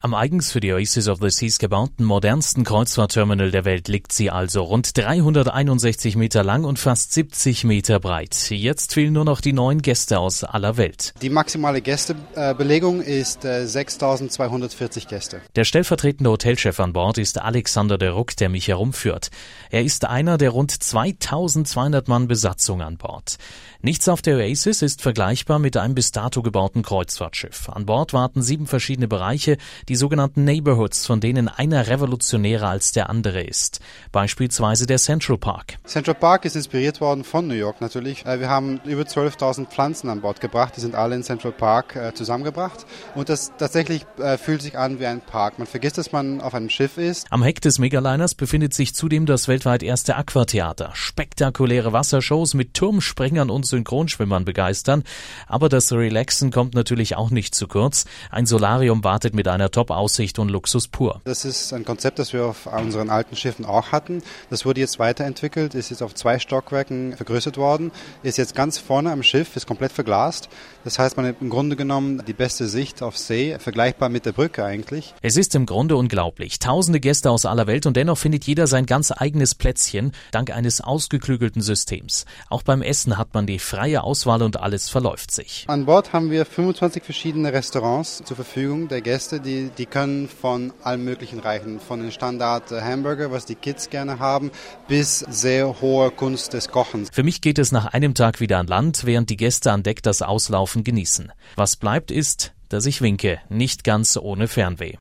Am eigens für die Oasis of the Seas gebauten modernsten Kreuzfahrtterminal der Welt liegt sie also, rund 361 Meter lang und fast 70 Meter breit. Jetzt fehlen nur noch die 9 Gäste aus aller Welt. Die maximale Gästebelegung ist 6.240 Gäste. Der stellvertretende Hotelchef an Bord ist Alexander de Ruck, der mich herumführt. Er ist einer der rund 2.200 Mann Besatzung an Bord. Nichts auf der Oasis ist vergleichbar mit einem bis dato gebauten Kreuzfahrtschiff. An Bord warten 7 verschiedene Bereiche, die sogenannten Neighborhoods, von denen einer revolutionärer als der andere ist. Beispielsweise der Central Park. Central Park ist inspiriert worden von New York natürlich. Wir haben über 12.000 Pflanzen an Bord gebracht, die sind alle in Central Park zusammengebracht. Und das tatsächlich fühlt sich an wie ein Park. Man vergisst, dass man auf einem Schiff ist. Am Heck des Megaliners befindet sich zudem das weltweit erste Aquatheater. Spektakuläre Wassershows mit Turmspringern und Synchronschwimmern begeistern. Aber das Relaxen kommt natürlich auch nicht zu kurz. Ein Solarium wartet mit einer Top-Aussicht und Luxus pur. Das ist ein Konzept, das wir auf unseren alten Schiffen auch hatten. Das wurde jetzt weiterentwickelt, ist jetzt auf 2 Stockwerken vergrößert worden, ist jetzt ganz vorne am Schiff, ist komplett verglast. Das heißt, man hat im Grunde genommen die beste Sicht auf See, vergleichbar mit der Brücke eigentlich. Es ist im Grunde unglaublich. Tausende Gäste aus aller Welt und dennoch findet jeder sein ganz eigenes Plätzchen, dank eines ausgeklügelten Systems. Auch beim Essen hat man die freie Auswahl und alles verläuft sich. An Bord haben wir 25 verschiedene Restaurants zur Verfügung der Gäste, die können von allem Möglichen reichen. Von den Standard Hamburger, was die Kids gerne haben, bis sehr hohe Kunst des Kochens. Für mich geht es nach einem Tag wieder an Land, während die Gäste an Deck das Auslaufen genießen. Was bleibt ist, dass ich winke, nicht ganz ohne Fernweh.